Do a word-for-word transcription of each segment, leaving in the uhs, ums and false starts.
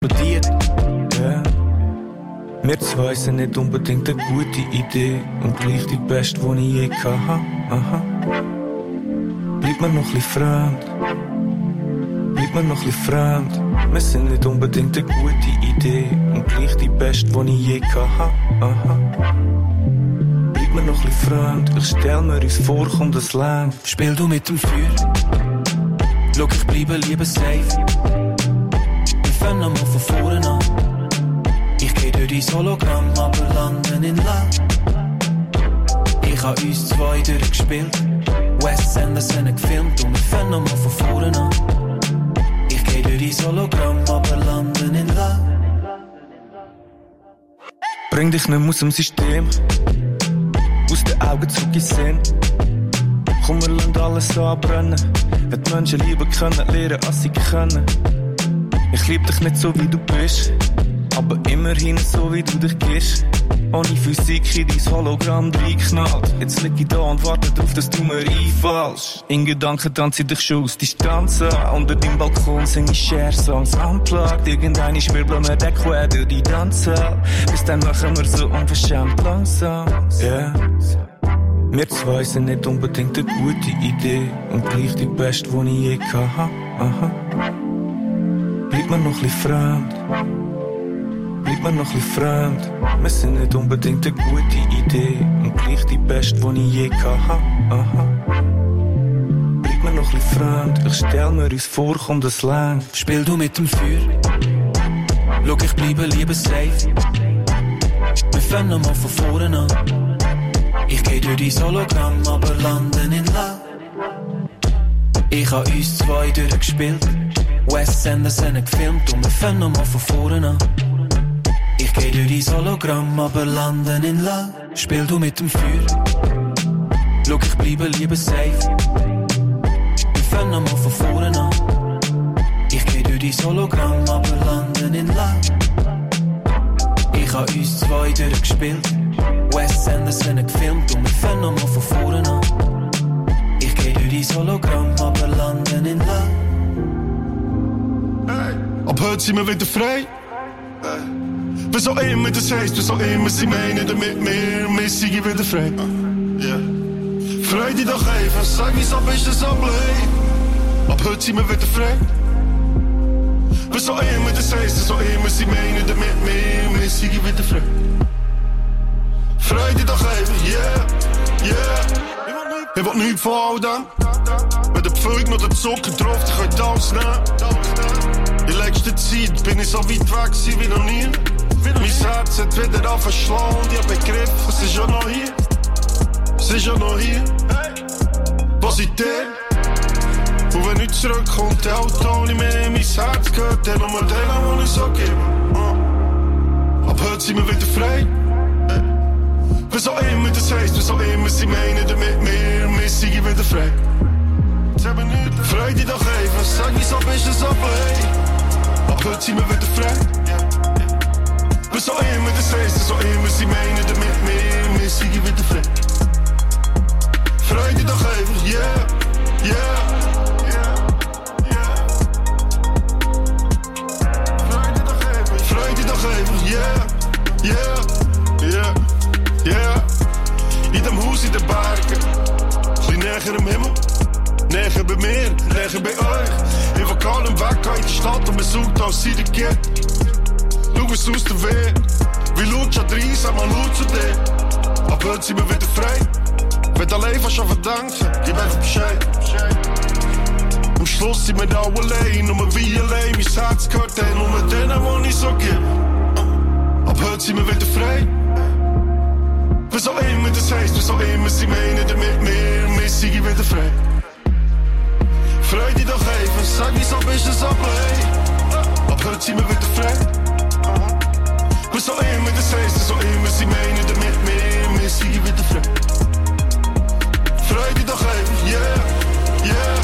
explodiert. Yeah. Wir zwei sind nicht unbedingt eine gute Idee und gleich die beste, die ich je hatte. Aha. Bleibt mir noch ein bisschen fremd. Bleibt mir noch ein bisschen fremd. Wir sind nicht unbedingt eine gute Idee und gleich die beste, die ich je hatte. Aha. Bleibt mir noch ein bisschen fremd. Ich stell mir uns vor, komm das lang. Spiel du mit dem Feuer. Schau, ich bleibe lieber safe. Wir fangen mal von vorne an. Ich geh durch dein Hologramm, aber landen in Land. Ich hab uns zwei durchgespielt. Wes Anderson gefilmt und wir fangen mal von vorne an. Ich geh durch dein Hologramm, aber landen in Land. Bring dich nicht aus dem System, aus den Augen zurück in Sinn. Komm, wir lassen alles anbrennen. Wenn die Menschen lieber können, lernen, als sie können. Ich lieb dich nicht so, wie du bist, aber immerhin so, wie du dich gibst. Ohne Physik in dein Hologramm reingeknallt. Jetzt lieg ich da und warte darauf, dass du mir einfallst. In Gedanken tanze ich dich schon aus Distanz an. Unter deinem Balkon sing ich Share-Songs unplugged. Irgendeine schwirbeln wir den quer durch die Danzhalle. Bis dann machen wir so unverschämt langsam. Yeah. Wir zwei sind nicht unbedingt eine gute Idee und gleich die beste, die ich je hatte. Aha. Bleibt mir noch ein bisschen fremd. Bleibt mir noch ein bisschen fremd. Wir sind nicht unbedingt eine gute Idee und gleich die beste, die ich je hatte. Aha. Bleibt mir noch ein bisschen fremd. Ich stell mir uns vor, komm das lang. Spiel du mit dem Feuer. Schau, ich bleibe lieber safe. Wir fangen mal von vorne an. Ich geh durch dein Hologramm, aber landen in Land. Ich hab uns zwei durchgespielt. Wes Anderson gefilmt und wir fangen mal von vorne an. Ich geh durch dein Hologramm, aber landen in Land. Spiel du mit dem Feuer. Schau, ich bleibe lieber safe. Wir fangen mal von vorne an. Ich geh durch dein Hologramm, aber landen in Land. Ich hab uns zwei durchgespielt. Wes Anderson gefilmt und wir fangen mal von vorne an. Ich geh durch dein Hologramm, aber landen in Land. Hey. Ab heute sind wir wieder frei. Hey. Was auch immer das heisst, was auch immer sie meinen damit wir, wir sind wieder frei. Yeah. Freu dich doch einfach, sag wieso bist du so blöd. Ab heute sind wir wieder frei. Was auch immer das heisst, was auch immer sie meinen damit wir, wir sind wieder frei. Freu dich doch einfach, yeah, yeah. Ich will nichts von all dem. Wenn der Pflug noch den Zucker drauf, dann könnt ihr alles nehmen. In letzter Zeit bin ich so weit weg wie noch nie. Mein Herz hat wieder angefangen zu schlagen und ich hab begriffen, es ist ja noch hier. Es ist ja noch hier. Positiv. Und wenn ich zurückkomme, der Auto nicht mehr in mein Herz gehört, dann nur den, den ich so gebe. Ab heute sind wir wieder frei. Was auch immer das heisst, was auch immer sie meinen damit wir, wir sind wieder frei. Freu dich doch einfach, sag wieso bist du so blöd. Ab heute sind wir wieder frei. Was auch immer das heisst, was auch immer sie meinen damit wir, wir sind wieder frei. Freu dich doch einfach, yeah, yeah, yeah. Freu dich doch einfach, freu dich doch einfach, yeah, yeah, yeah. Yeah, in dem Haus in den Bergen, bisschen näher am Himmel, näher bei mir, näher bei euch. Ich will gar nicht weg in die Stadt und man sucht, als sie dich geht. Schau es aus der Weg, wie laut schon rein, sag mal laut zu dir. Ab heute sind wir wieder frei, wenn du allein fast schon verdanken, gib einfach Bescheid. Am Schluss sind wir da allein, nur wie allein, mein Herz gehört denen, nur denen, die ich so gebe. Ab heute sind wir wieder frei. Was auch immer das heisst, was auch immer sie meinen damit wir, wir sind wieder frei. Freu dich doch einfach, sag wieso bist du so blöd. Ab heute sind wir wieder frei. Was auch immer das heisst, was auch immer sie meinen damit wir, wir sind wieder frei. Freu dich doch einfach, yeah, yeah.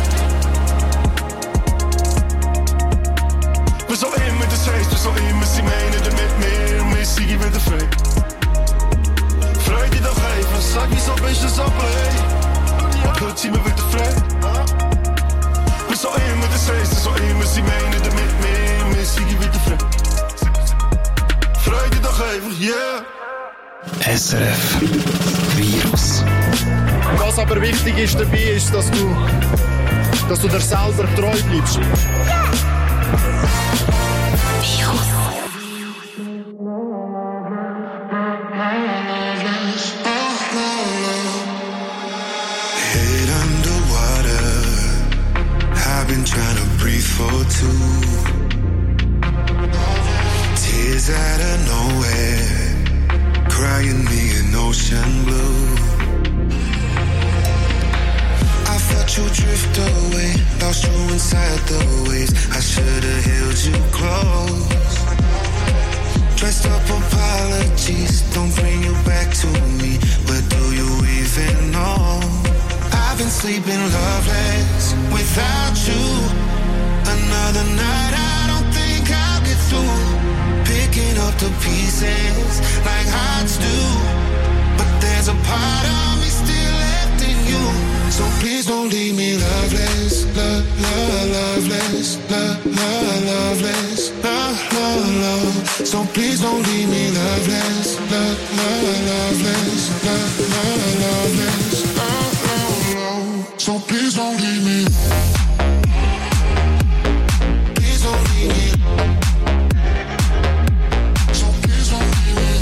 Was auch immer das heisst, was auch immer sie meinen damit wir, wir sind wieder frei. Freu dich doch einfach, sag wieso bist du so blöd. Ab heute sind wir wieder frei. Was auch immer das heisst, was auch immer sie meinen damit wir, wir sind wieder frei. yeah. S R F Virus. Was aber wichtig ist dabei, ist, dass du, dass du dir selber treu bleibst. Ja. Virus. Head underwater, I've been trying to breathe for two. Tears out of nowhere, crying me in ocean blue. I felt you drift away, lost you inside the waves. I should've held you close. Dressed up apologies don't bring you back to me, but do you even know? I've been sleeping loveless without you. Another night I don't think I'll get through. Picking up the pieces like hearts do, but there's a part of me still left in you. So please don't leave me loveless, love, love, loveless, love, love, loveless, love, love, love. So please don't leave me loveless, love, love, loveless, love, love, loveless, love, love, love. So please don't leave me. Please don't leave me. So please don't leave me.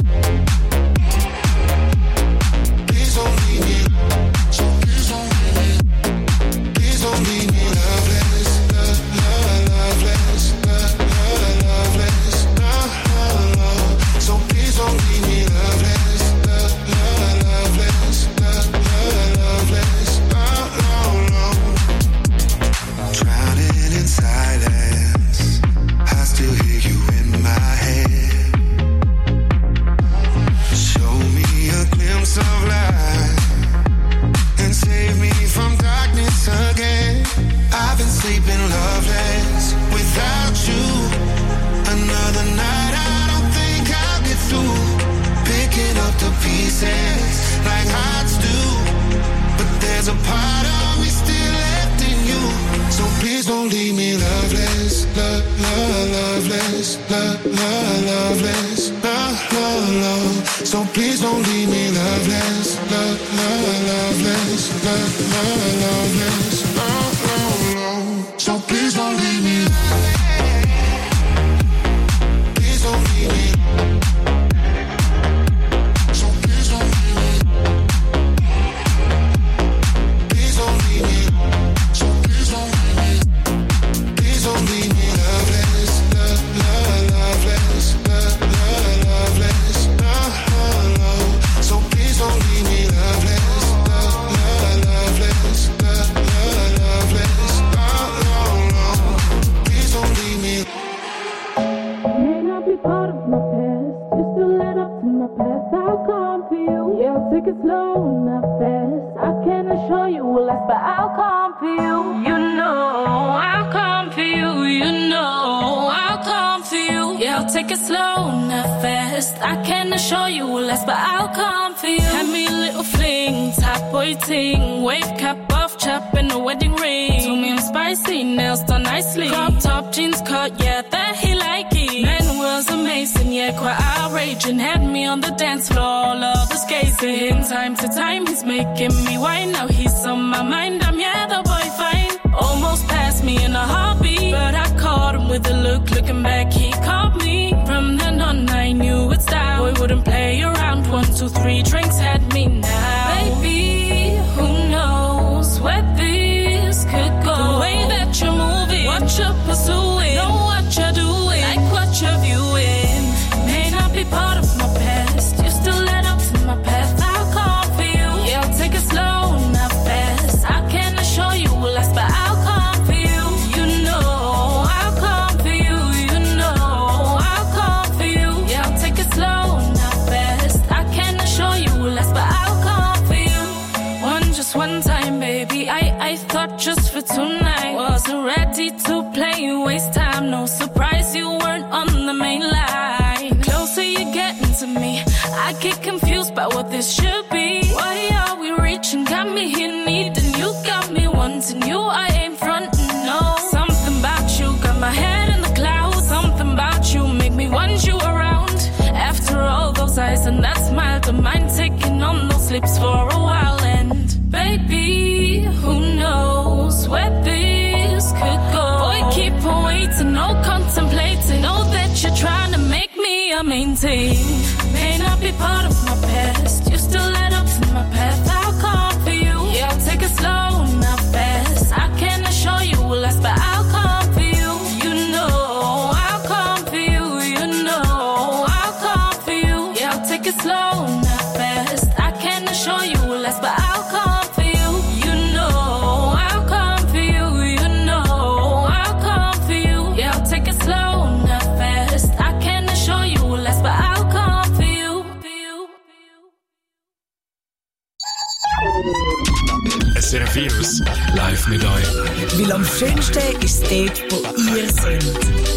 Please don't leave me. So please don't leave me. Please don't leave me loveless, love, love, loveless, love, love, loveless, love, love, love. So please don't leave me loveless, love, love, loveless, love, love, loveless, love, love, love. Drowning in silence, I still hear you in my head. Show me a glimpse of light and save me from darkness again. I've been sleeping loveless without you. Another night I don't think I'll get through. Picking up the pieces like hearts do, but there's a part of me still left in you. So please don't leave me loveless, love, love, loveless, love, love, loveless, love, love, love. So please don't leave me loveless, love, love, loveless, love, love, loveless, love, love, love. So please don't leave me. Please don't leave me. So please don't leave me. Please don't leave me. So please don't leave me. Please don't leave me loveless, love, love, loveless, love, love, loveless, love, love, love. So please don't leave me loveless, love, love, loveless, love, love, loveless, love, love, love. Please don't leave me. May not be part of my past, you still led up to my past. I'll come for you, yeah, I'll take it slow, not fast. I can assure you will last, but I'll come for you. You know, I'll come for you. You know, I'll come for you. Yeah, I'll take it slow, not fast. I can assure you will last, but I'll come for you. Hand me a little fling, top boy ting, wave cap off, chop and a wedding ring. Told me I'm spicy, nails done nicely. Crop top, jeans cut, yeah, that he like it. Man was amazing, yeah, quite outraging. Had me on the dance floor, all of the gazing. Time to time, he's making me whine. Now he's on my mind, I'm yeah, the boy fine. Almost passed me in a heartbeat, but I caught him with a look. Looking back, he caught me. From then on, I knew it's down. Boy wouldn't play around. One, two, three drinks had me now. Baby, who knows where this could go? The way that you're moving, what you're pursuing, know what you're doing, like what you're viewing. May not be part of my past, you still led up to my path. I'll come for you, yeah, I'll take it slow, not fast. I can assure you will last, but I'll come for you. You know, I'll come for you. You know, I'll come for you. Yeah, I'll take it slow, not fast. I can assure you will last, but I'll come for you. One, just one time, baby. I, I thought just for tonight. Wasn't ready to play, waste time. No surprise you weren't on the main line. Closer you're getting to me, I get confused by what this should be. Why are we reaching? Got me here needing you, got me wanting you. I ain't frontin', no. Something about you got my head in the clouds. Something about you make me want you around. After all those I maintain. May not be part of my past. You still light up to my path. I'll come for you. Yeah, I'll take it slow, not fast. I can't assure you will last, but I'll come for you. You know, I'll come for you. You know, I'll come for you. Yeah, I'll take it slow, not fast. I can't assure you will last, but I'll come for you. You know, I'll come for you. You know, I'll come for you. Yeah, I'll take it slow, not fast. I can't assure you will last, but I'll come for you. S R F Virus live mit euch. Weil am schönsten ist dort, wo ihr seid.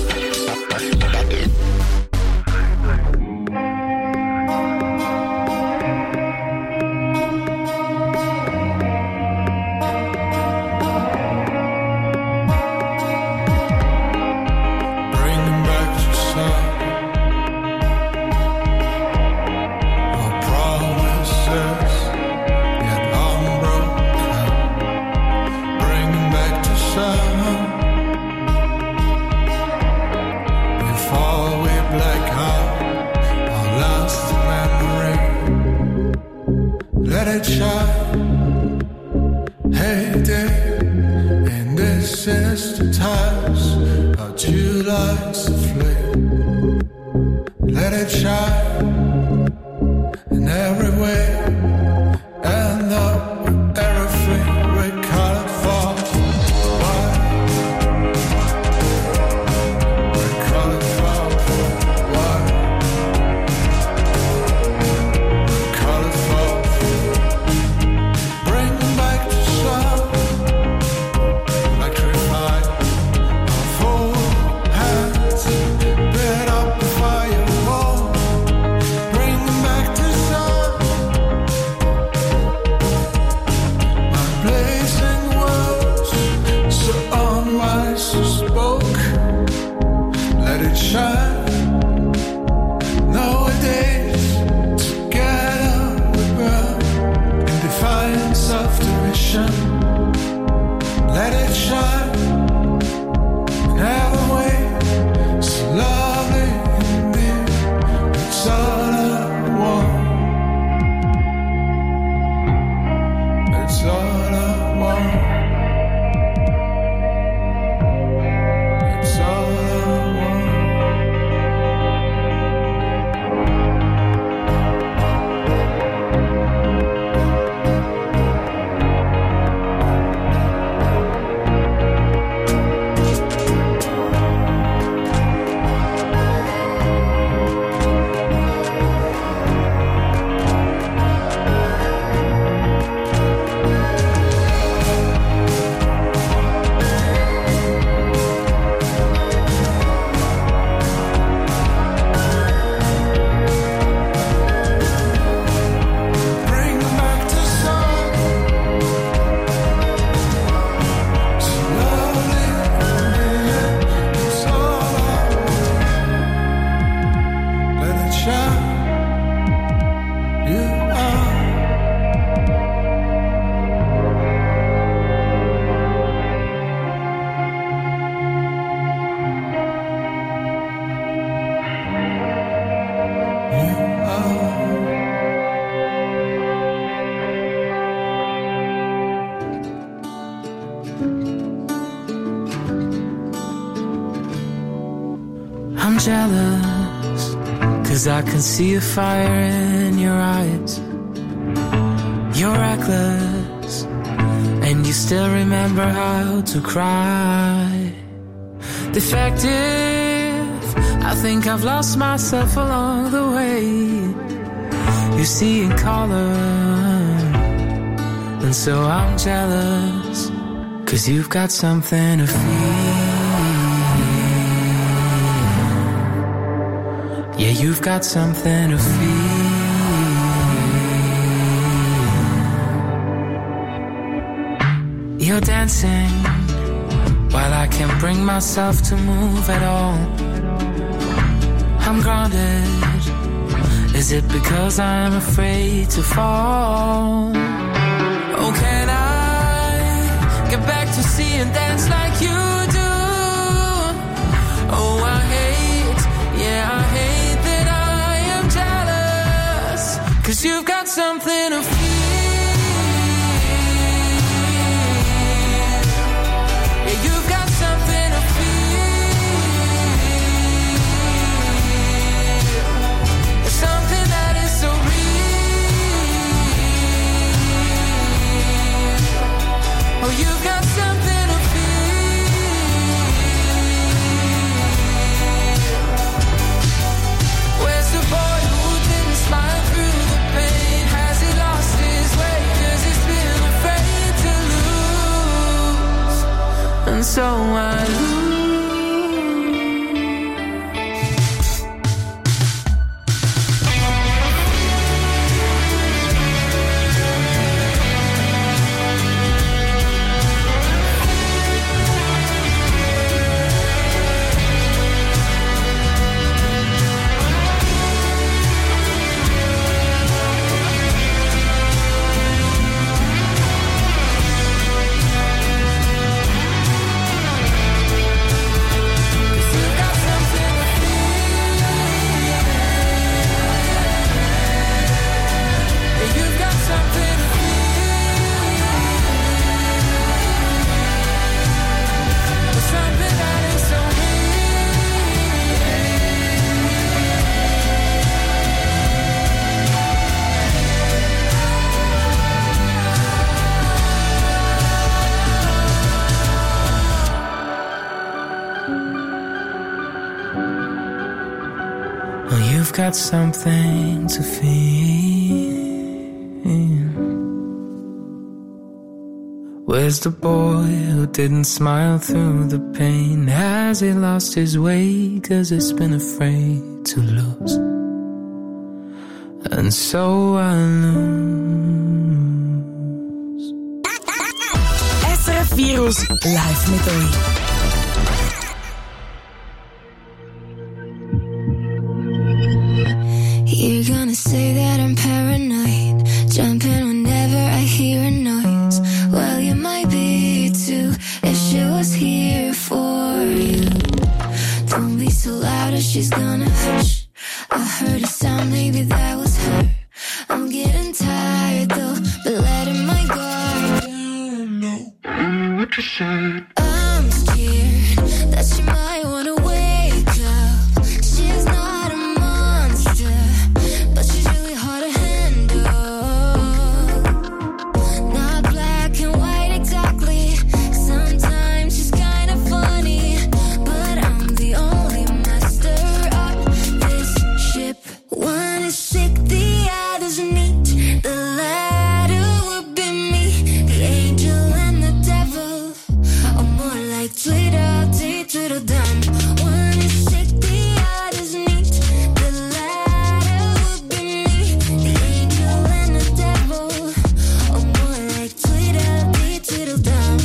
I'm jealous, 'cause I can see a fire in your eyes. You're reckless, and you still remember how to cry. Defective, I think I've lost myself along the way. You see in color, and so I'm jealous, 'cause you've got something to feel. Yeah, you've got something to feel. You're dancing while I can't bring myself to move at all. I'm grounded. Is it because I'm afraid to fall? Oh, can I get back to see and dance like you do? Oh, I hate, yeah, I hate that I 'cause you've got something to feel. Yeah, you've got something to feel. Something that is so real. Oh, you've got something to feel. Where's the boy who didn't smile through the pain? Has he lost his way? 'Cause he's been afraid to lose. And so I lose. Got something to feel. Where's the boy who didn't smile through the pain? Has he lost his way? 'Cause he's been afraid to lose. And so I lose. S R F Virus live met Oi. You're gonna say that I'm paranoid, jumping whenever I hear a noise. Well, you might be too, if she was here for you. Don't be so loud or she's gonna hush. I heard a sound, maybe that was her. I'm getting tired though, but letting my guard down. No, what you said. I'm scared that she might wanna wake up. She's not a monster, but she's really hard to handle. Not black and white exactly. Sometimes she's kind of funny, but I'm the only master of this ship. One is sick, the other's neat. The latter would be me, the angel and the devil, or more like Tweedledee, Tweedledum. One is sick, the other's neat. The latter would be me, the angel and the devil, or more like Tweedledee, Tweedledum.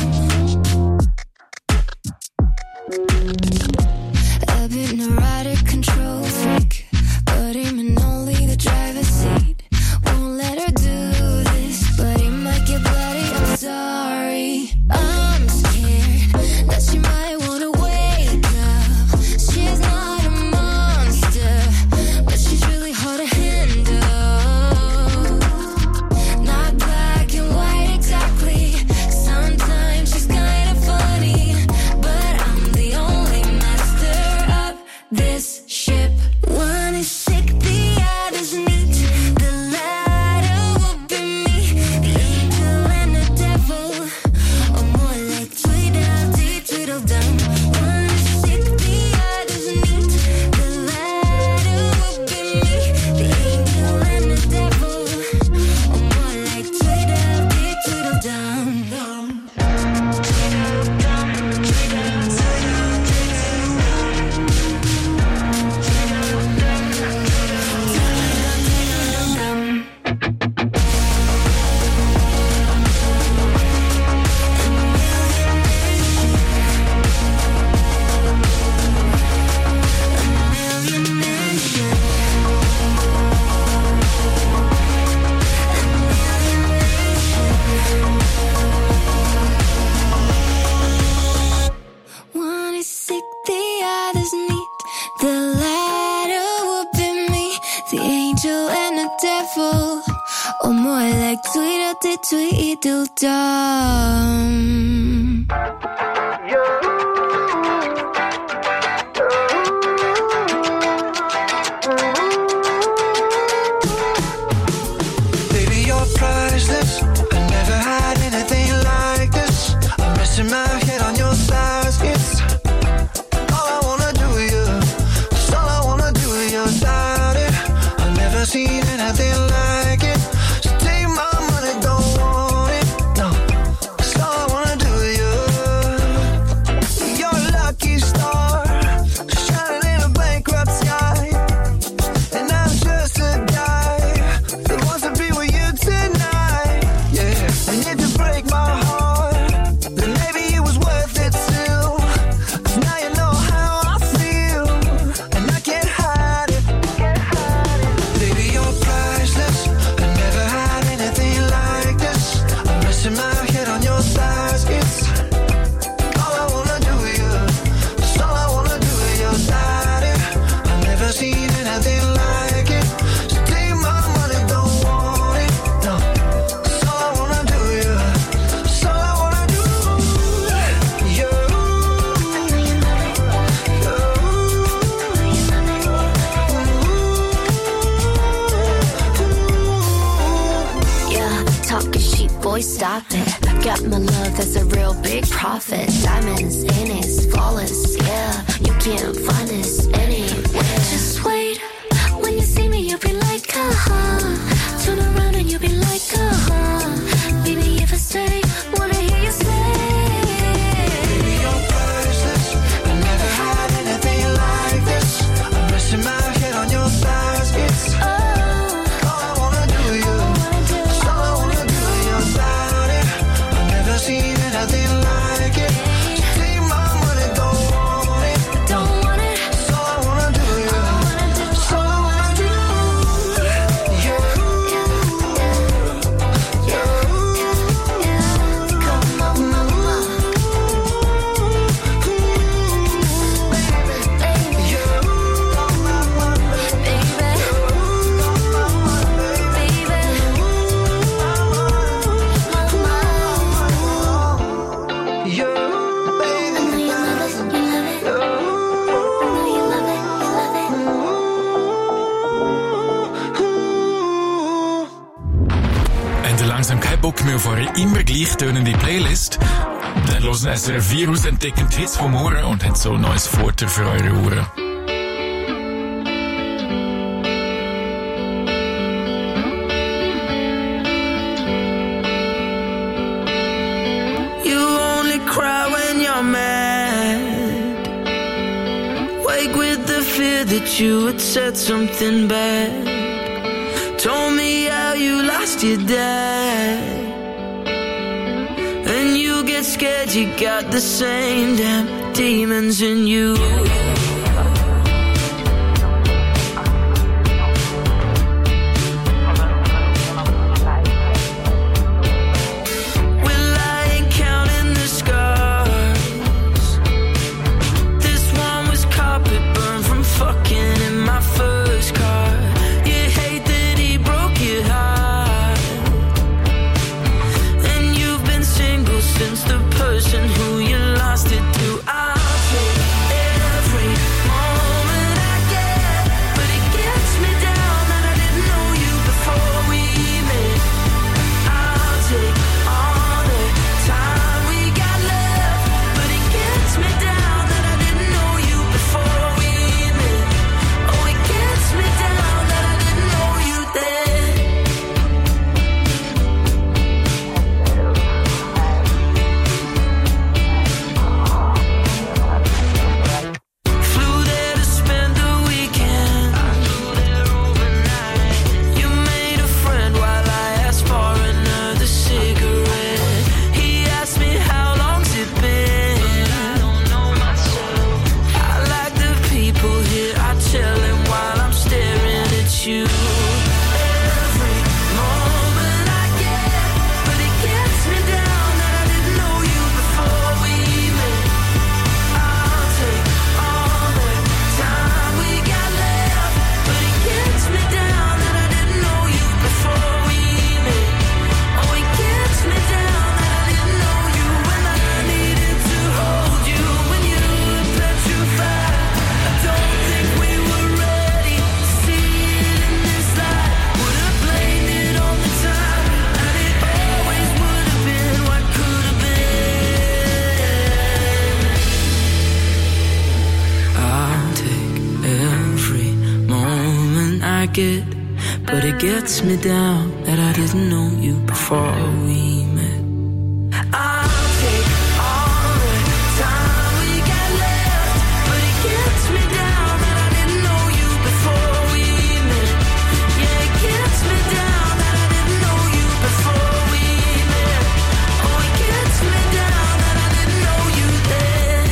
A bit neurotic, control freak, but him in only the driver's seat. Won't let her do this, but he might get bloody, I'm sorry. I'm scared that she might wanna wake up. She's not a monster, but she's really hard to handle. Not black and white exactly. Sometimes she's kind of funny, but I'm the only master of this ship. One is sick, the other's neat. The latter would be me, the angel and the devil, or more like Tweedledee, Tweedledum. One is sick, the other's neat. The latter would be me, the angel and the devil, or more like Tweedledee, Tweedledum. One is sick, the other's neat. The latter would be me, the angel and the devil. or more like Tweedledee Tweedledum. Baby, you're priceless. I never had anything like this. I'm resting my head on your thighs. It's all I wanna do with you. It's all I wanna do with your body. I've never seen anything like it. So take my money, don't want it. No, it's all I wanna do with you. You're a lucky star, shining in a bankrupt sky. And I'm just a guy that wants to be with you tonight. Yeah, and if you break my heart, then maybe it was worth it still. 'Cause now you know how I feel, and I can't hide it. Baby, you're priceless. I never had anything like this. I'm resting my head on your thighs. It's all I wanna do with you. It's all I wanna do with your body. I've never seen anything like it. So take my money, don't want it. No, it's all I wanna do with you. It's all I wanna do. You, Yeah, talking cheap, boy, stop it. Got my love, that's a real big profit. Diamonds in it, flawless, yeah. You can't find this anywhere. Just wait, when you see me, you'll be like, uh-huh. Turn around and you'll be like, uh-huh. Baby, if I stay, wanna hear you say. baby, you're priceless. I never had anything like this. I'm resting my head on your thighs. It's Oh, all I wanna do with you. It's all I wanna do with your body. I've never seen anything like it. So take my money, don't want it. don't want it. It's all I wanna do with you. It's all I wanna do. You, Come on, mama. Baby, you, you, baby. Habt ihr langsam keinen Bock mehr auf eure immer gleich tönende Playlist? Dann hören S R F vier aus, entdecken die Hits vom Ohren und haben so ein neues Futter für eure Ohren. You only cry when you're mad. Wake with the fear that you had said something bad. Told me how you lost your dad. And you get scared, you got the same damn demons in you. Well, I ain't counting the scars. This one was carpet burned from fucking in my first car. You hate that he broke your heart. And you've been single since the person who you lost it to. I'll take every like it, but it gets me down that I didn't know you before we met. I'll take all the time we got left, but it gets me down that I didn't know you before we met. Yeah, it gets me down that I didn't know you before we met. Oh, it gets me down that I didn't know you then.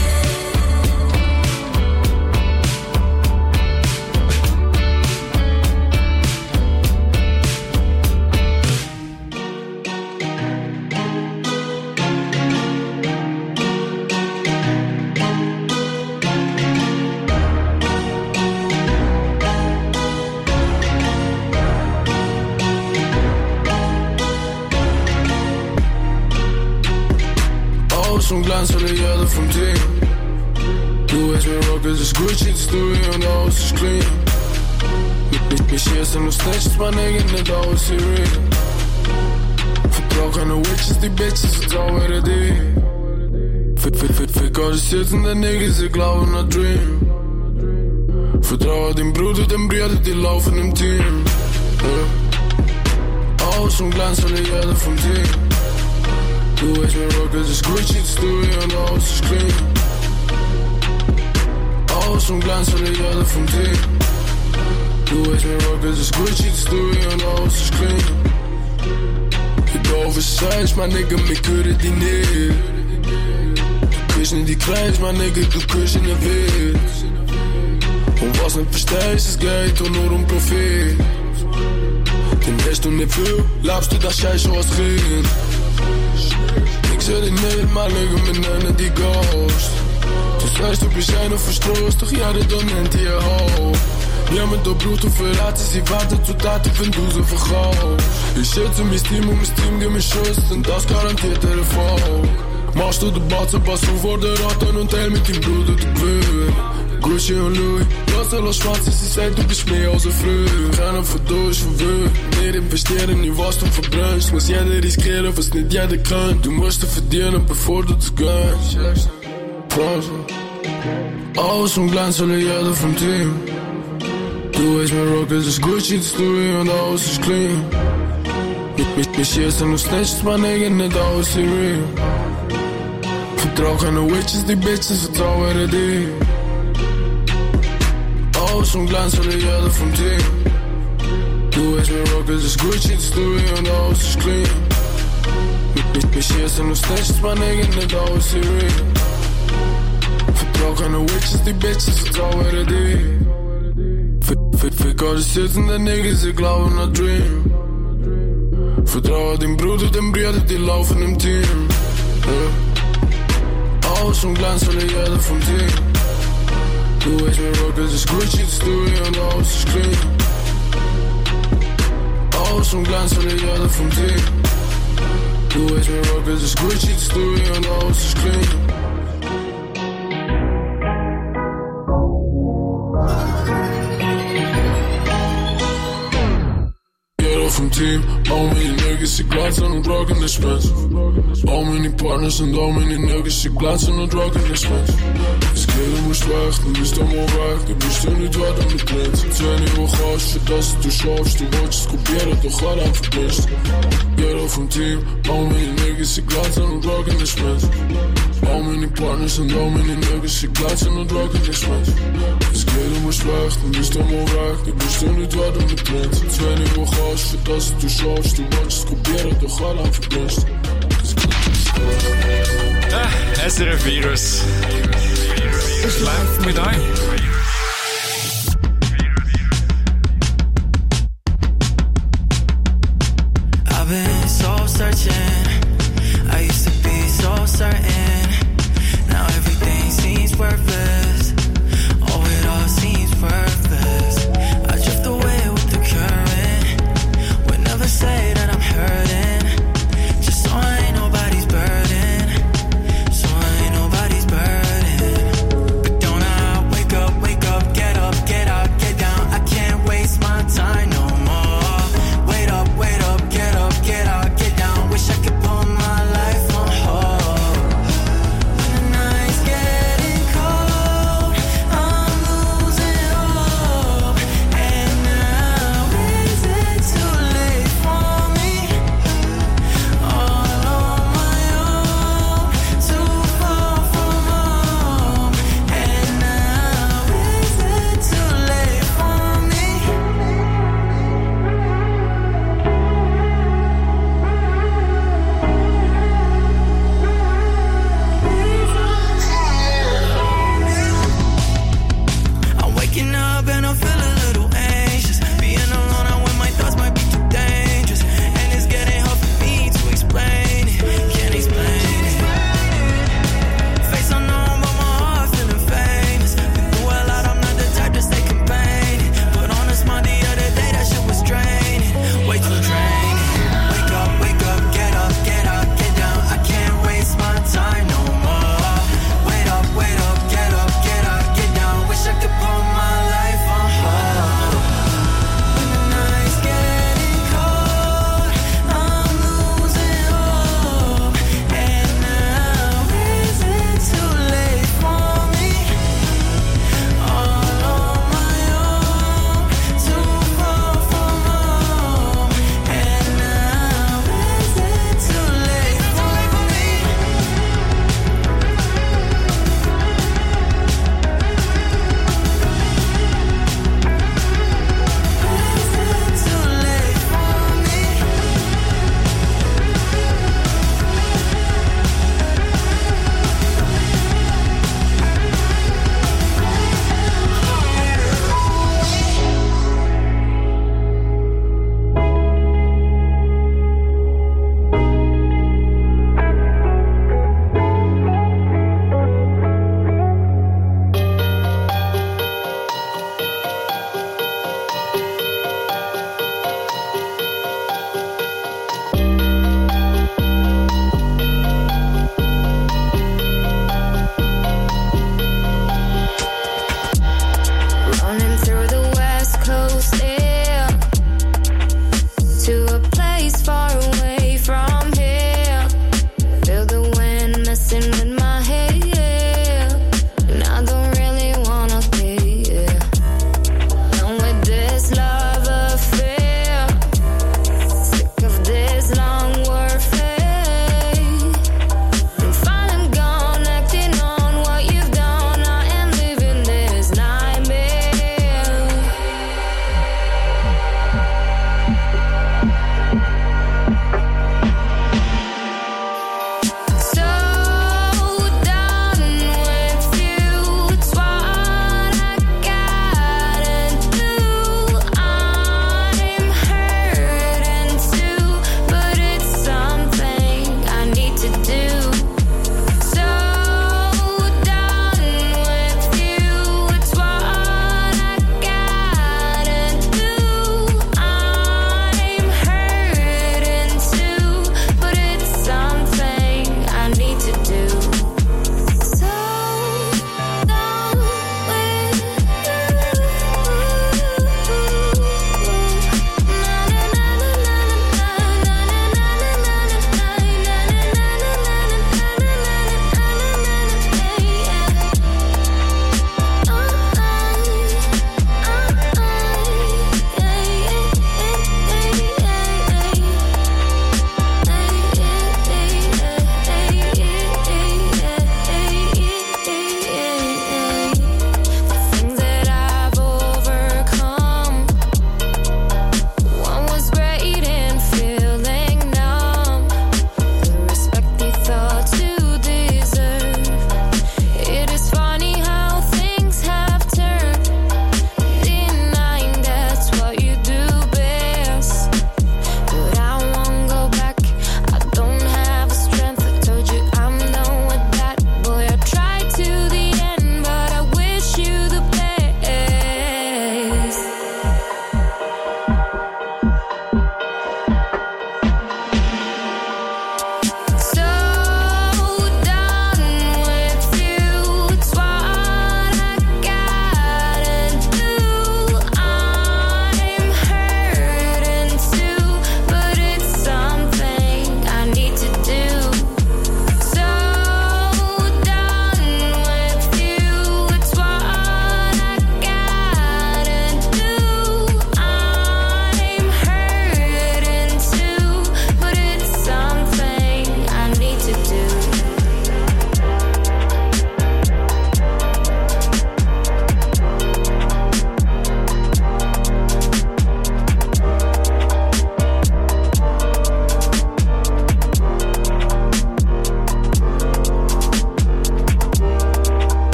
Som glänser det gäller från ting. Du vet min rockers is Gucci, det står i och now is clean. Min tjejs är nog snitched, man egen är dag och ser real. Fördragande witches, de bitches, så tar vi det dit. Fick all de sittande niggas i glaven och dream. Fördraga din broder, den breder till lov för dem team. Allt som glänser det gäller från ting. Du vet min rockers is Gucci, det står i och now is clean. Allt som glänser det gäller från ting. Du vet min rockers is Gucci, det står i och now is clean. Idag Versace, my nigga, me kurre din ner. Kussen die kleins, my nigga, du kussen är vet. Hon var snabbt förstärkningsgate och når om profil. Den rest hon är full, lappst du där tjej så was geen. Ik zet in net, maar liggen met nenne die ghost. Toen zwijst op je zijn of verstroost, toch ja, dat dan neemt hij je hoofd. Ja, met dat bloed of verraad is die water tot dat ik vind hoe ze vergoost. Je shit ze mijn stream, mijn stream, die mijn schuss, en dat is garanteerd telefoon. Machst du de batsen, pas hoe voor de ratten, und teil mit dem Bruder de Böen. Gucci und Louis, lass alle Schwanz, sie sagt, du bist mehr als ein Früh. Keiner für durch, verwirrt, mehr investieren in was du verbrennst. Muss jeder riskieren, was nicht jeder kann. Du musst es verdienen, bevor du es gönnst. Branche, alles vom Glanz, alle jeder vom Team. Du weißt, mein Rockers ist Gucci, das Louis und alles ist clean. Mich hier ist nur snitched, mein Nigga, nicht alles ist real. Vertrau keine Witches, die Bitches, vertrau ihre die. Alles vom Glanz, alle jeder vom Team. Du weißt, mein Rockers ist Gucci, das Louis und alles ist clean. Mich hier ist nur snitched, mein Nigga, nicht alles ist real. Vertrau keine Witches, die Bitches, vertrau ihre die. Fick all die sitzende Niggas, ich glaube an a dream. Vertraue den Bruder, den Brüder, die laufen im Team. Yeah. Alles vom Glanz, alle jeder vom Team. Du weißt, mein Rockers ist Gucci, das Louis und alles ist clean. Alles vom Glanz, alle jeder vom Team. Du weißt, mein Rockers ist Gucci, das Louis und alles ist clean. Vom Team, all meine Niggas, ich glanzen und rocken den Spence. All meine Partners und all meine Niggas, ich glanzen und rocken den Spence. Es geht um mich weg, du bist am weg, du bist ja nicht weiter mit Glanz. Zehn Uhr hast du das, du schaffst, du wolltest kopieren, doch alle einfach bist. Jeder vom Team, all meine Niggas, ich glanzen und rocken den Spence. All meine Partners und all meine Niggas, ich glanzen und rocken den Spence. Es geht um mich weg, du bist am weg, du bist ja nicht weiter mit Glanz. Zehn Uhr hast du das, du schaffst, du wolltest kopieren, doch alle einfach bist. Ah, S R F Virus. Es läuft mit ein. I've been so searching. I used to be so certain. Now everything seems worthless. Oh, it all seems worthless. I drift away with the current. Would never say that I'm hurting. Just so I ain't nobody's burden. So I ain't nobody's burden. But don't I wake up, wake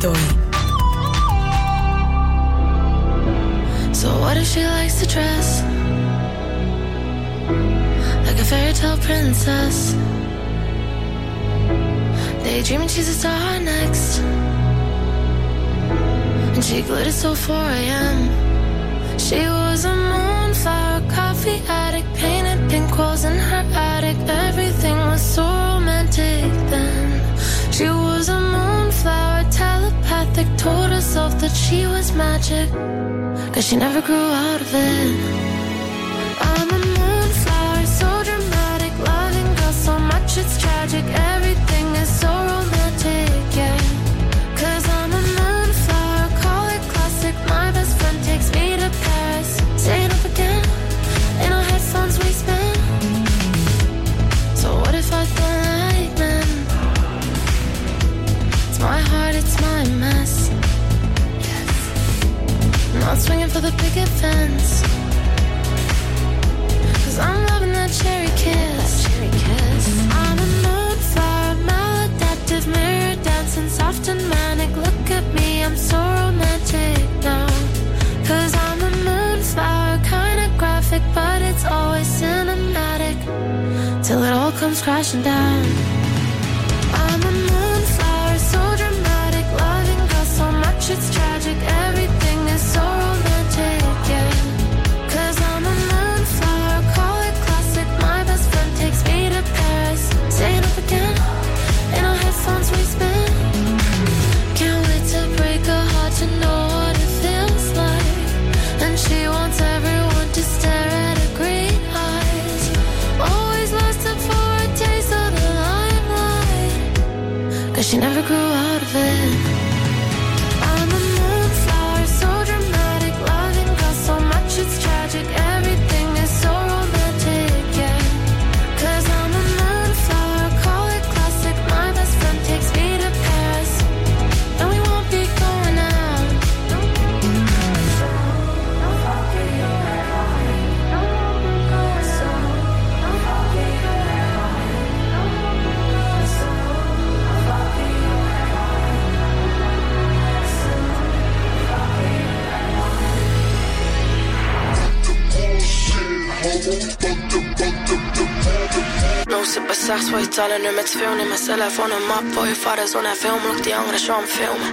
mit euch. So what if she likes to dress like a fairy tale princess, daydreaming she's a star next, and she glittered till four a.m. She was a moonflower, coffee addict, painted pink walls in her attic. Everything was so romantic then. She was a moonflower, telepathic, told herself that she was magic, cause she never grew out of it. I'm a moonflower, so dramatic, loving girl so much it's tragic. Everything is so romantic, yeah. Cause I'm a moonflower, call it classic. My best friend takes me to Paris, staying up again, in our headphones we spin. So what if I don't like men? It's my heart, it's my mess. Not swinging for the picket fence, cause I'm loving that cherry kiss. That cherry kiss. I'm a moonflower, maladaptive, mirror dancing, soft and manic. Look at me, I'm so romantic now. Cause I'm a moonflower, kinda graphic, but it's always cinematic, till it all comes crashing down. I'm a moonflower, so dramatic, loving girl so much it's tragic. Everything is so romantic, yeah. Cause I'm a moonflower, call it classic. My best friend takes me to Paris, staying up again, in our headphones we spin. Can't wait to break her heart to know what it feels like. And she wants everyone to stare at her green eyes. Always lasting for a taste of the limelight, cause she never grew out of it. I'm a moonflower, so dramatic, loving girl so much it's tragic. Everything is so romantic, yeah. Cause I'm a moonflower, call it classic. My best friend takes me to Paris, and we won't be going out. No super sex, wat je tellen nu met veel. Neem mijn telefoon en map, voor je vader zo'n en film. Look die andere show filmen.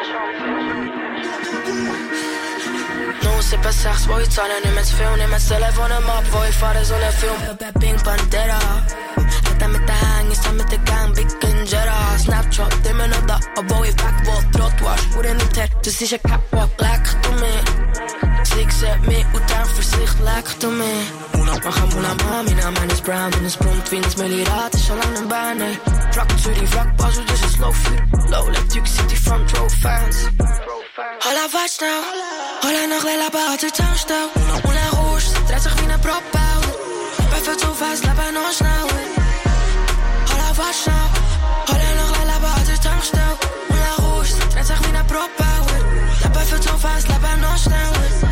No super sex, wat je tellen nu met veel. Neem mijn telefoon en map, voor je vader zo'n en film. Bij Pink Pantera, gaat met de hang, je staat met de gang, big Jera. Snapchat, neem me nog dat, op bouw je backboard, trottoir. Hoe er niet her, dus is je catwalk, lekker to me. Ik zet me utan versicht, lekker to me. We gaan naar mami, naar mijn is brown. En een sprong, twintig milliard, is al lang een baan, nee. Vrak Judy, vrak Bazo, dus een slow food. Low electric city, front row fans. Hola, watch now. Hola, nog wel lappen, had er touwstouw. Moulin Rouge, draait zich wie een propbouw. Bij veel te vast, lappen nog snel. Hola, watch now. Hola, nog wel lappen, had er touwstouw. Moulin Rouge, draait zich wie een propbouw. Bij veel te vast, lappen nog snel.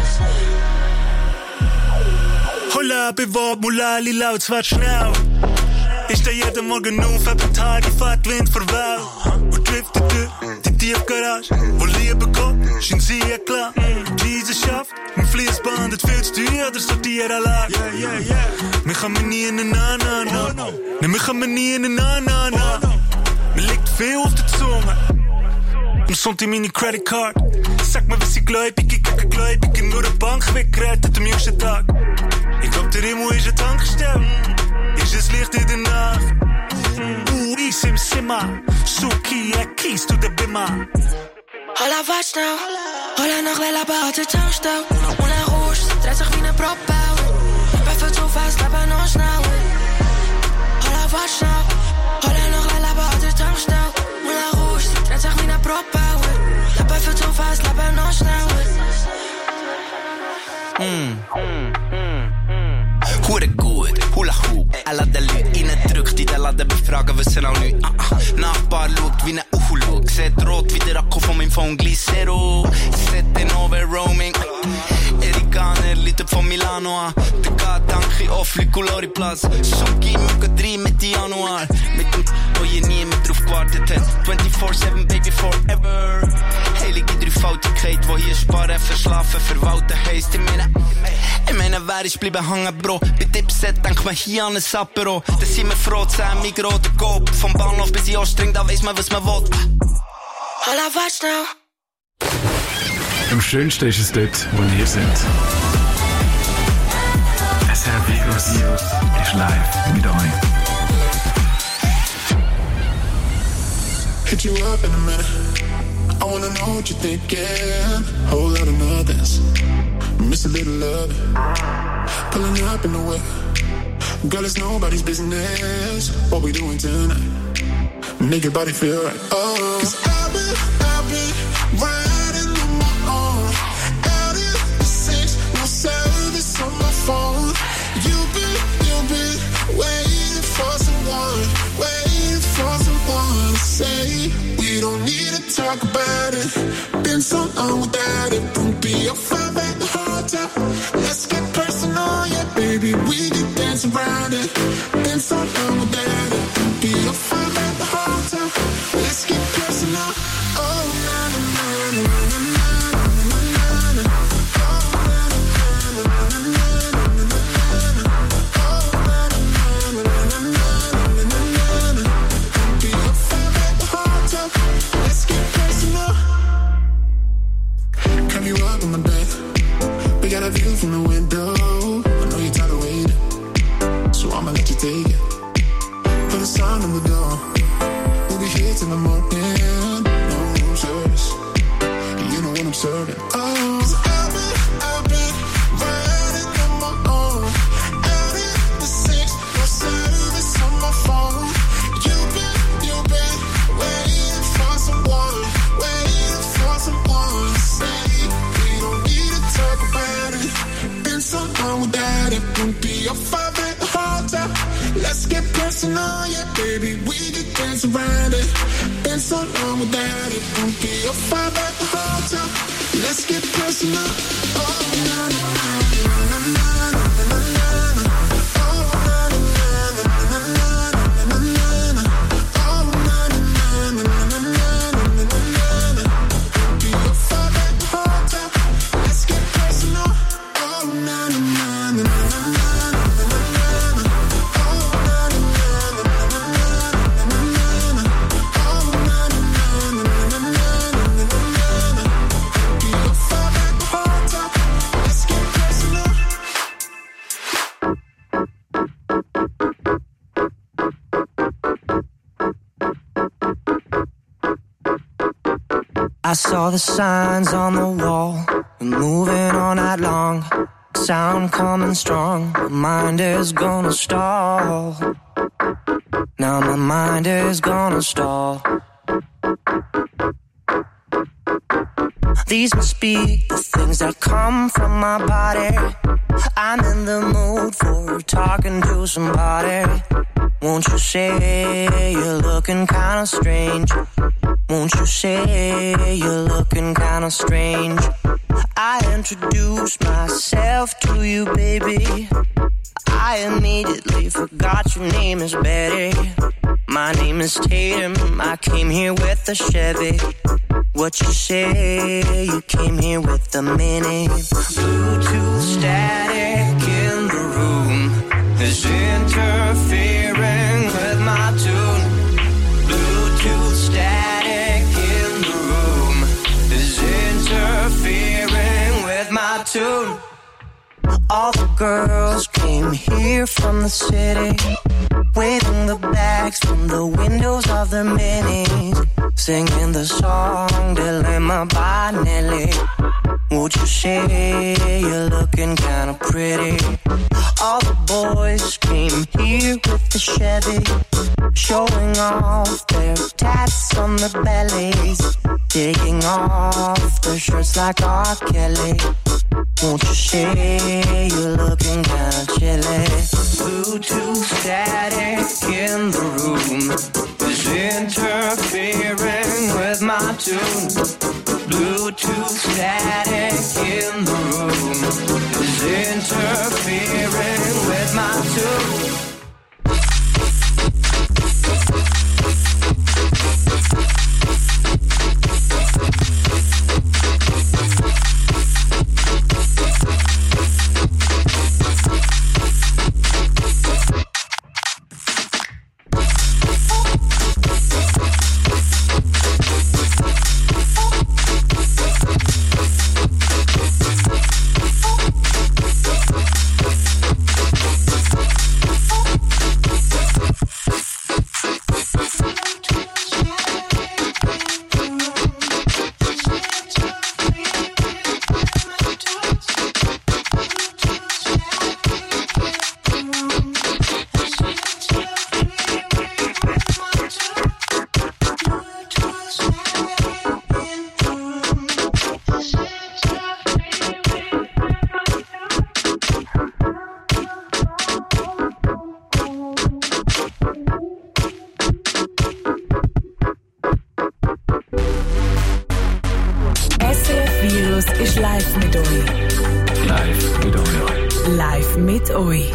Holla, bewab, mulali, laut, zwart, schnell. Ich steh jeden Morgen auf, hab einen Tag, die Fahrt, Wind verwählt. Wo driftet du, die Tiefgarage, wo Liebe kommt, schien sie ja klar. Jesus schafft, mein Fließband, das fühlst du, oder Sortieranlage. Yeah, yeah, yeah. Wir kommen nie in den Na-Na-Na. Ne, wir kommen nie in den Na-Na-Na. Mir liegt viel auf der Zunge. Am Sonntag meine Credit Card. Sag mir, was ich gläubig, ich kacke gläubig, nur eine Bank weggerettet am jüngsten Tag. Ich glaub, der Himmel ist ein Tankstelle. Ist es Licht in der Nacht? Uh, Eis im Zimmer. Suki, er kies zu der Bimmer. Hola, watch now. Hola, nog wel lappen, had er touwstouw. Moulin Rouge, draait zich wie een propbouw. Bij veel te vast, lappen nog snel. Hola, watch now. Hola, nog wel lappen, had er touwstouw. Moulin Rouge, draait zich wie een propbouw. Bij veel te vast, lappen nog snel. Mm. Hoe de goed, hula hoop. Alla de luid in het druk, die de ladder bevragen, we zijn al nu. Ah, ah. Nachbar loopt wie een oehoelook. Zet rood wie de rakko van mijn phone glycero. Zet in over roaming. Erikaner liet op van Milano aan. De katangi auf Fliculori Platz. Schoki, Mucke drei mit die Januar. Mit dem, wo ihr nie mehr drauf gewartet habt. twenty-four seven, baby, forever. Heilige Dreifaltigkeit, wo hier sparen, verschlafen, verwalten heisst. Ich meine, ich meine, wer ist bleiben hängen, Bro? Bei Dipset denkt man hier an ein Apero. Da sind wir froh, zehn Migros oder Coop. Vom Bahnhof bis in Ostring, da weiss man, was man will. Holla, warte schnell. Am schönsten ist es dort, wo ihr seid. S R Virus ist live mit euch. Hit you up in a minute. I wanna know what you're thinking. Whole lot of nothings. Miss a little love. Pulling you up in the whip. Girl, it's nobody's business. What we doing tonight? Make your body feel right. Oh, cause I've been, I've been riding on my own. Out in the six, no service on my phone. You've been, you've been waiting for someone, waiting for someone to say we don't need to talk about it. Been so long without it. Don't be a five at the hotel. Let's get personal, yeah, baby. We can dance around it. Been so long without it. Don't be a five at the hotel. Let's get personal. Oh, na na na na na na. Got a view from the window. I know you're tired of waiting, so I'ma let you take it. Put a sign on the door. We'll be here till the morning. No room service. You know what I'm serving. Oh, cause I've been, I've been riding on my own. Out in the six, no service on my phone. You've been, you've been waiting for someone, waiting for someone to say we don't need to talk about it. Been so long without it. Won't be a five at the hotel. Let's get personal, yeah, baby. We can dance around it. Been so long without it. Won't be a five at the hotel. Let's get personal. Oh, na na na na na na na na. Oh, na na na na na na na na. Oh, na na na na na na na na. Won't be a five at the hotel. Let's get personal. Oh, na na na na na na. I saw the signs on the wall, moving all night long, sound coming strong, my mind is gonna stall, now my mind is gonna stall. These must be the things that come from my body, I'm in the mood for talking to somebody. Won't you say you're looking kinda strange? Won't you say you're looking kinda strange? I introduced myself to you, baby. I immediately forgot your name is Betty. My name is Tatum, I came here with a Chevy. What you say, you came here with a Mini. Bluetooth static in the room is interfering with my tune. Bluetooth static in the room is interfering with my tune. All the girls came here from the city, waving the bags from the windows of their minis, singing the song Dilemma by Nelly. Would you say you're looking kinda pretty? All the boys came here with the Chevy, showing off their tats on their bellies, taking off their shirts like R. Kelly. Won't you say you're looking kinda chilly? Bluetooth static in the room is interfering with my tune. Bluetooth static in the room is interfering with my too. ist live mit euch. Live mit euch. Live mit euch.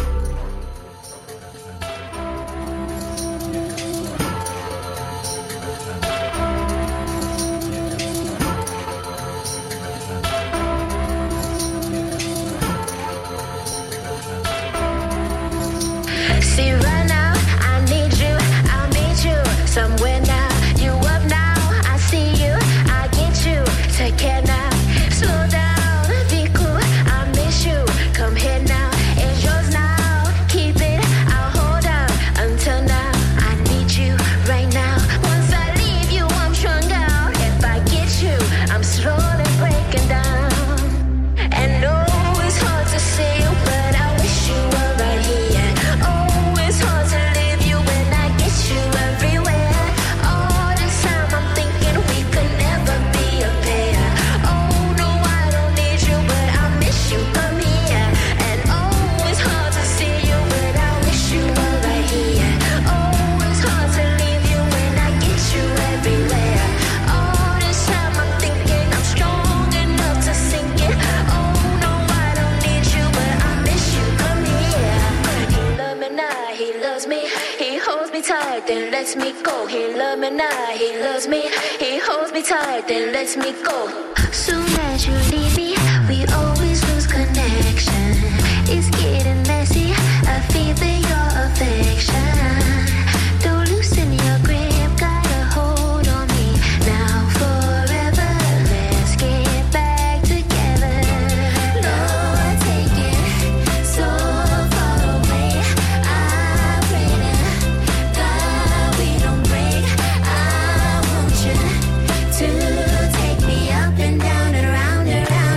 See right now, I need you, I'll meet you somewhere now. You up now, I see you, I get you. Take care now, slow down, be cool, I miss you. Come here now, it's yours now. Keep it, I'll hold on until now. I need you right now. Once I leave you, I'm strung out. If I get you, I'm slowly breaking down. And no, it's hard to see you, but I wish you were right here. Oh, it's hard to leave you when I get you everywhere. All this time I'm thinking we could never be a pair. Oh, no, I don't need you, but I miss you. Come here. And oh, it's hard to see you, but I wish you were right here. Oh, it's hard to leave you when I get you everywhere. All this time I'm thinking I'm strong enough to sink it. Oh, no, I don't need you, but I miss you. Come here. He love me now, he loves me. He holds me tight, then lets me go. He love me now, he loves me. He holds me tight, then lets me go. Soon as you leave me, we always lose connection. It's getting messy, I feel your affection. Don't loosen your grip, got a hold on me. Now forever, let's get back together. Lord, take it so far away. I pray to God we don't break. I want you to take me up and down and around and around.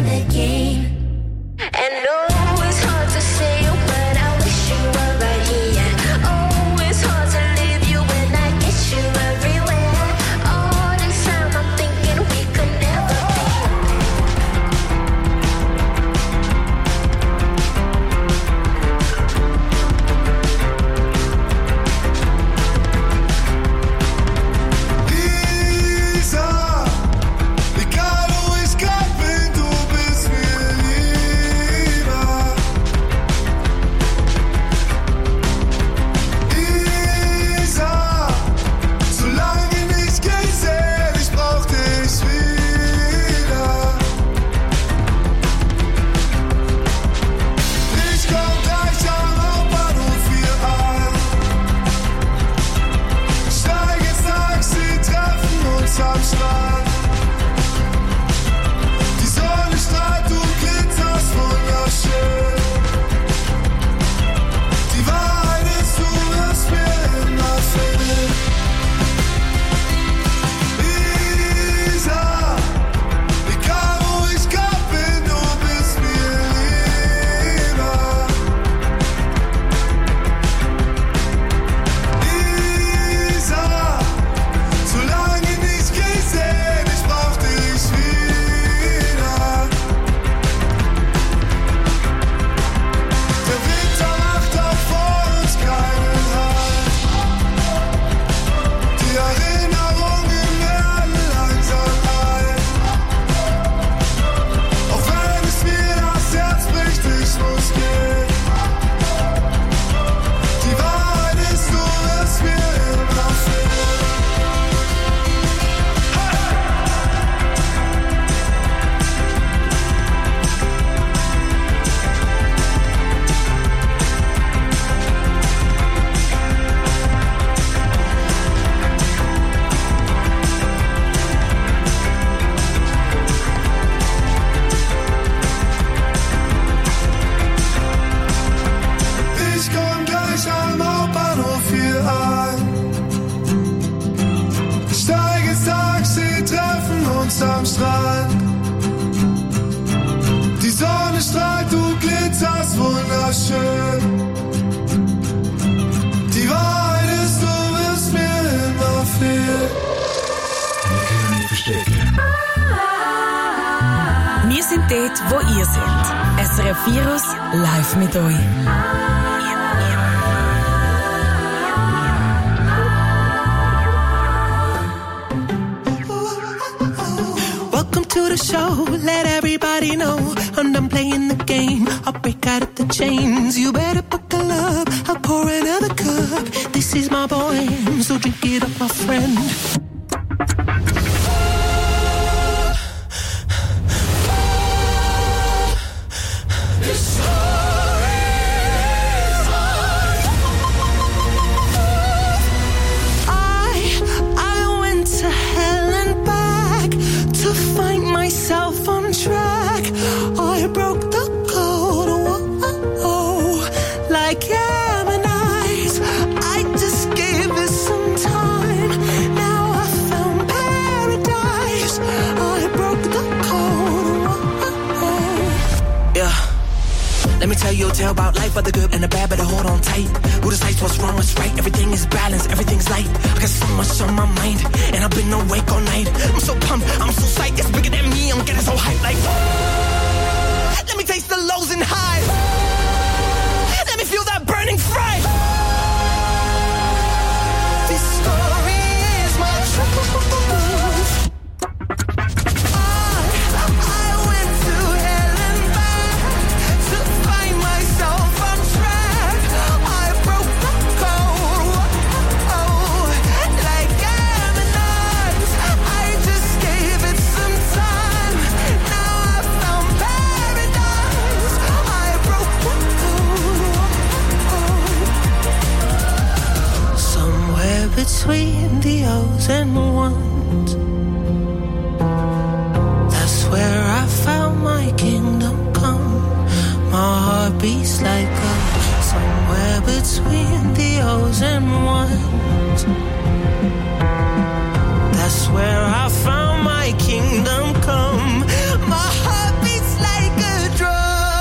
schön. Die Wahrheit ist, du wirst mir immer fehlen. Wir können nicht verstecken. Wir sind dort, wo ihr seid. S R F Virus live mit euch. Welcome to the show, let everybody know I'm done playing the game, I'll break out of the chains. You better buckle up, I'll pour another cup. This is my boy, so drink it up, my friend. Tell about life, but the good and the bad, better hold on tight. Who decides what's wrong, what's right? Everything is balanced, everything's light. I got so much on my mind, and I've been awake all night. I'm so pumped, I'm so psyched, it's bigger than me, I'm getting so hyped like, oh, let me taste the lows and highs. Let me feel that burning fire. This story is my truth. Between the O's and the ones, that's where I found my kingdom come. My heart beats like a somewhere between the O's and ones. That's where I found my kingdom come. My heart beats like a drum.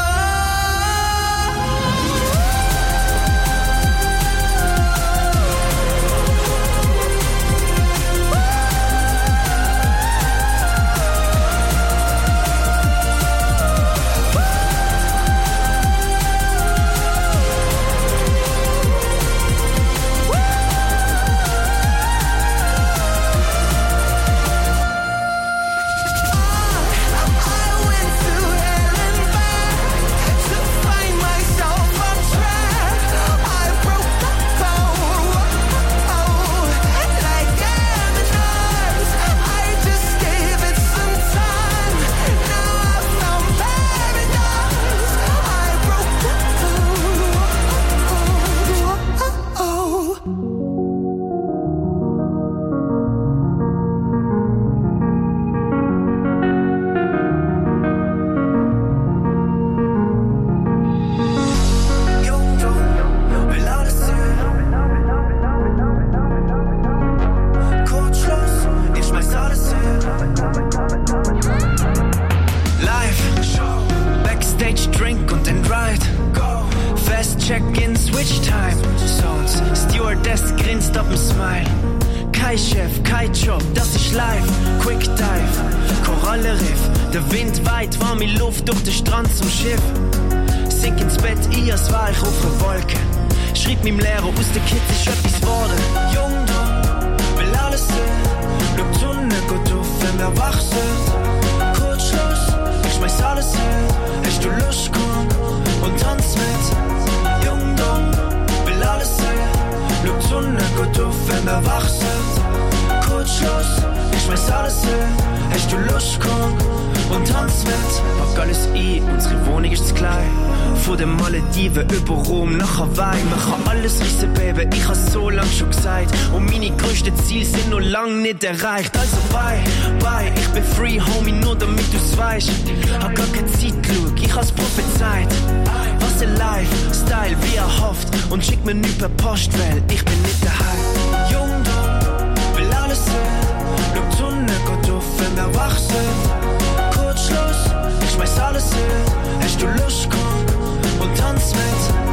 Erreicht, also bye, bye, ich bin free, homie, nur damit du's weißt. Hab gar keine Zeit, schau, ich hab's prophezeit. Was ein Lifestyle, wie er hofft, und schick mir nicht per Post, weil ich bin nicht daheim. Jung, dumm, will alles sehen, schau, die Sonne geht auf, wenn wir wach sind. Kurz Schluss, ich schmeiß alles hin, hast du Lust, komm und tanz mit.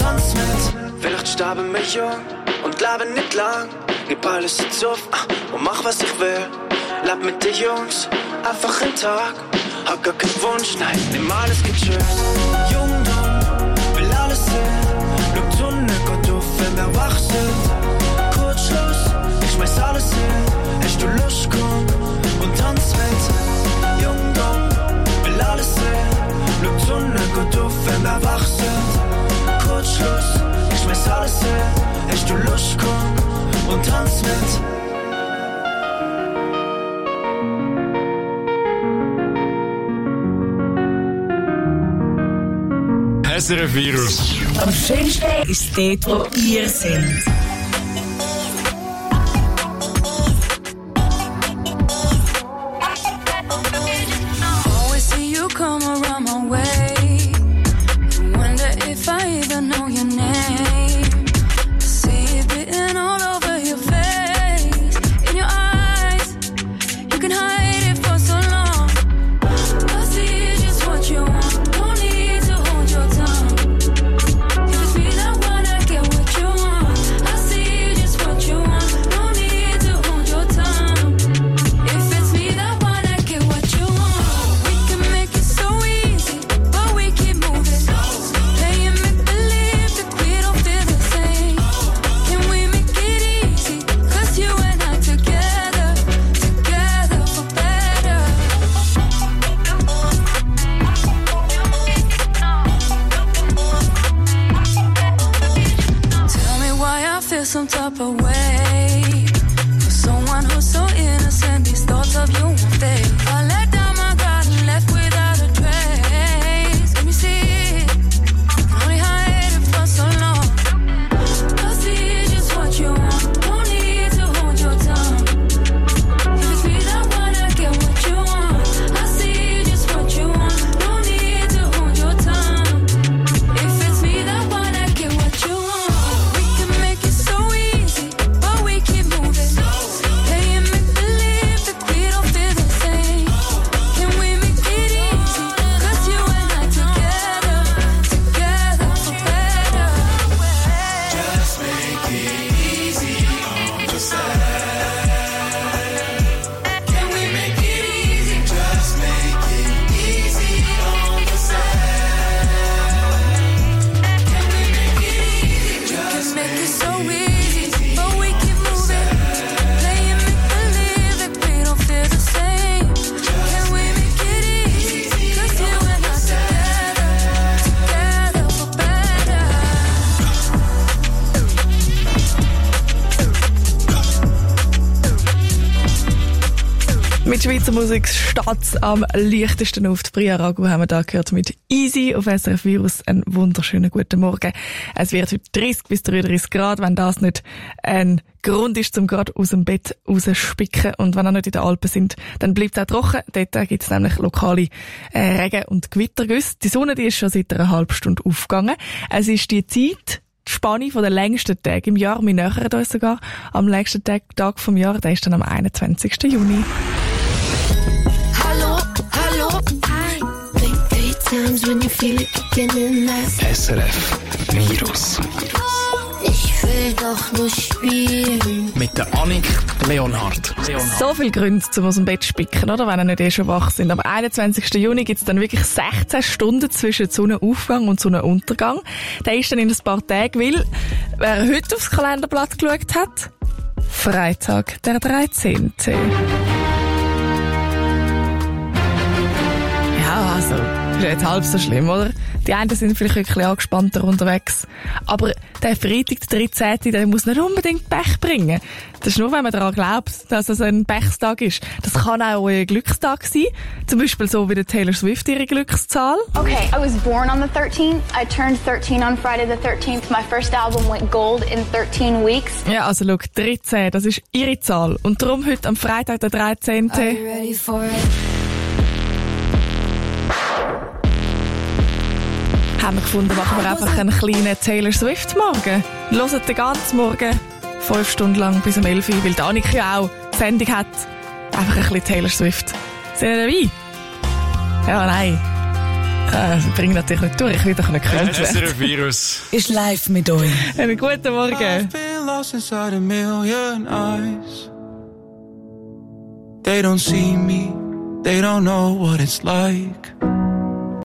tanz mit. Vielleicht sterben wir jung und leben nicht lang. Gib alles jetzt auf ah, und mach was ich will. Leb mit den Jungs, einfach einen Tag. Hab gar keinen Wunsch, nein, nimm alles geht schön. Jung, dumm, will alles sehen. Schau die Sonne geht auf, wenn wir wach sind. Kurzschluss, ich schmeiß alles hin. Hast du Lust, komm und tanz mit. Jung, dumm, will alles sehen. Schau die Sonne geht auf, wenn wir wach sind. Kurzschluss, ich schmeiß alles hin. Hast du Lust, komm und tanz mit. S R F Virus. Am schönsten ist dort, wo ihr seid. Always see you come around my way. Wonder if I even know your name. See it written all over your face, in your eyes. You can hide it for so long. I see just what you want. Don't need to hold your tongue. If it's me that wanna get what you want, I see just what you want. Don't need to hold your tongue. If it's me that wanna get what you want, we can make it so easy, but we keep moving. Playing make believe that we don't feel the same. Can we make it easy? Cause you and I together, together for better. Tell me why I feel some type of way for someone who's so innocent. These thoughts of you won't fade. I let down my guard and left without a trace. Let me see it. Can only hide it for so long. I see just what you want. Don't need to hold your tongue. If it's me that wanna get what you want, I see just what you want. Don't need to hold your tongue. If it's me that wanna get what you want, we can make it so easy, but we keep moving. Playing make believe that we don't feel the same. Can we make it easy? Cause you and I together, together for better. Just make it easy on yourself. Can we make it easy? Just make it easy on yourself. Can we make it easy? Just Make it so easy, but we keep moving. Playing make believe that we don't feel the same. Can we make it easy? Cause you and I together, together for better. Mit Schweizer Musik steht am leichtesten auf. Die Priya Ragu haben wir da gehört mit Easy auf S R F Virus. Einen wunderschönen guten Morgen. Es wird heute dreißig bis dreiunddreißig Grad, wenn das nicht ein Grund ist, zum gerade aus dem Bett rausspicken. Und wenn ihr nicht in den Alpen sind, dann bleibt es auch trocken. Dort gibt es nämlich lokale äh, Regen- und Gewittergüsse. Die Sonne, die ist schon seit einer halben Stunde aufgegangen. Es ist die Zeit, die Spanne von den längsten Tagen im Jahr. Wir nähern uns sogar am längsten Tag, Tag vom Jahr. Der ist dann am einundzwanzigsten Juni. Hallo, hallo, hi. Think three times when you feel it beginning last. S R F Virus. Ich will doch nur spielen. Mit der Annik Leonhardt. Leonhardt. So viele Gründe, um aus dem Bett zu spicken, oder? Wenn ihr nicht eh schon wach sind. Am einundzwanzigsten Juni gibt es dann wirklich sechzehn Stunden zwischen Sonnenaufgang und Sonnenuntergang. Der ist dann in ein paar Tagen, weil, wer heute aufs Kalenderblatt geschaut hat, Freitag, der dreizehnte Ja, also, ist jetzt halb so schlimm, oder? Die einen sind vielleicht ein bisschen angespannter unterwegs. Aber der Freitag, der dreizehnte der muss nicht unbedingt Pech bringen. Das ist nur, wenn man daran glaubt, dass es ein Pechstag ist. Das kann auch euer Glückstag sein. Zum Beispiel so wie der Taylor Swift ihre Glückszahl. Okay, I was born on the thirteenth. I turned thirteen on Friday the thirteenth. My first album went gold in thirteen weeks. Ja, also schau, dreizehn, das ist ihre Zahl. Und darum heute am Freitag, der dreizehnte Are you ready for it? haben wir gefunden, machen wir einfach einen kleinen Taylor Swift Morgen. Hört den ganzen Morgen, fünf Stunden lang bis um elf Uhr, weil die Annika ja auch Sendung hat. Einfach ein bisschen Taylor Swift. Sind ihr dabei? Ja, nein. Ah, ich bringe natürlich nicht durch, ich will doch nicht gekrönt S R F werden. Virus ist live mit euch. Einen guten Morgen. I've been lost inside a million eyes. They don't see me, they don't know what it's like.